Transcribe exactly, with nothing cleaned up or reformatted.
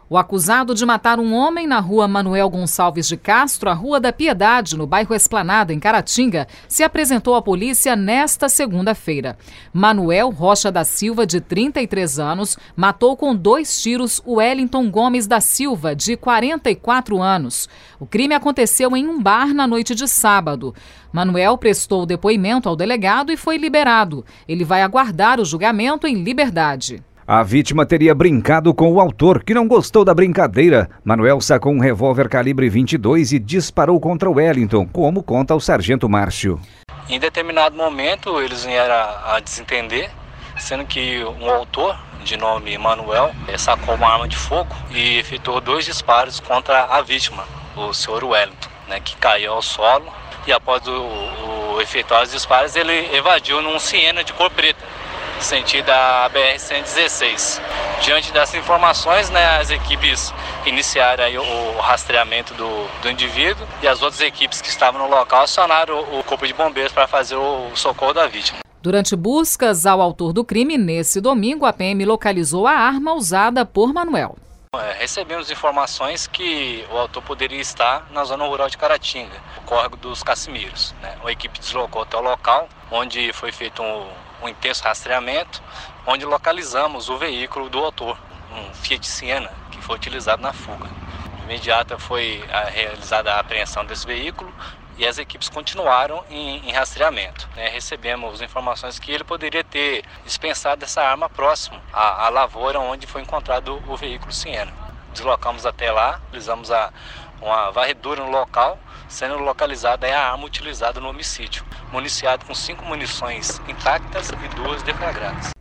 O acusado de matar um homem na rua Manuel Gonçalves de Castro, a Rua da Piedade, no bairro Esplanada, em Caratinga, se apresentou à polícia nesta segunda-feira. Manuel Rocha da Silva, de trinta e três anos, matou com dois tiros o Wellington Gomes da Silva, de quarenta e quatro anos. O crime aconteceu em um bar na noite de sábado. Manuel prestou depoimento ao delegado e foi liberado. Ele vai aguardar o julgamento em liberdade. A vítima teria brincado com o autor, que não gostou da brincadeira. Manuel sacou um revólver calibre vinte e dois e disparou contra o Wellington, como conta o sargento Márcio. Em determinado momento, eles vieram a desentender, sendo que um autor, de nome Manuel, sacou uma arma de fogo e efetuou dois disparos contra a vítima, o senhor Wellington, né, que caiu ao solo. E após o, o efetuar os disparos, ele evadiu num Siena de cor preta, sentido a B R cento e dezesseis. Diante dessas informações, né, as equipes iniciaram aí o, o rastreamento do, do indivíduo e as outras equipes que estavam no local acionaram o, o corpo de bombeiros para fazer o, o socorro da vítima. Durante buscas ao autor do crime, nesse domingo, a P M localizou a arma usada por Manuel. É, recebemos informações que o autor poderia estar na zona rural de Caratinga, o córrego dos Cassimiros, né? A equipe deslocou até o local, onde foi feito um, um intenso rastreamento, onde localizamos o veículo do autor, um Fiat Siena, que foi utilizado na fuga. De imediato foi a, realizada a apreensão desse veículo e as equipes continuaram em, em rastreamento. Né? Recebemos informações que ele poderia ter dispensado essa arma próximo à, à lavoura onde foi encontrado o veículo Siena. Deslocamos até lá, realizamos a, uma varredura no local, sendo localizada a arma utilizada no homicídio, municiado com cinco munições intactas e duas deflagradas.